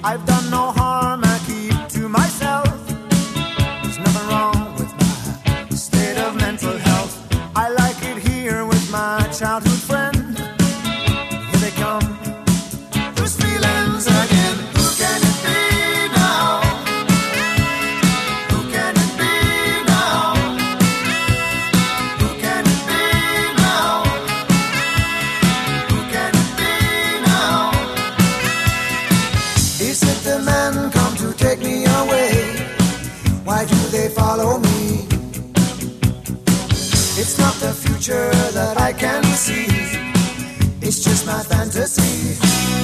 I've done no harm, I keep to myself. There's nothing wrong with my state of mental health. I like it here with my childhood friend. Here they come, those feelings again. Who can it be now? Who can it be now? Who can it be now? Who can it be now? Is it the men come to take me away? Why do they follow me? It's not the future that I can see. It's just my fantasy.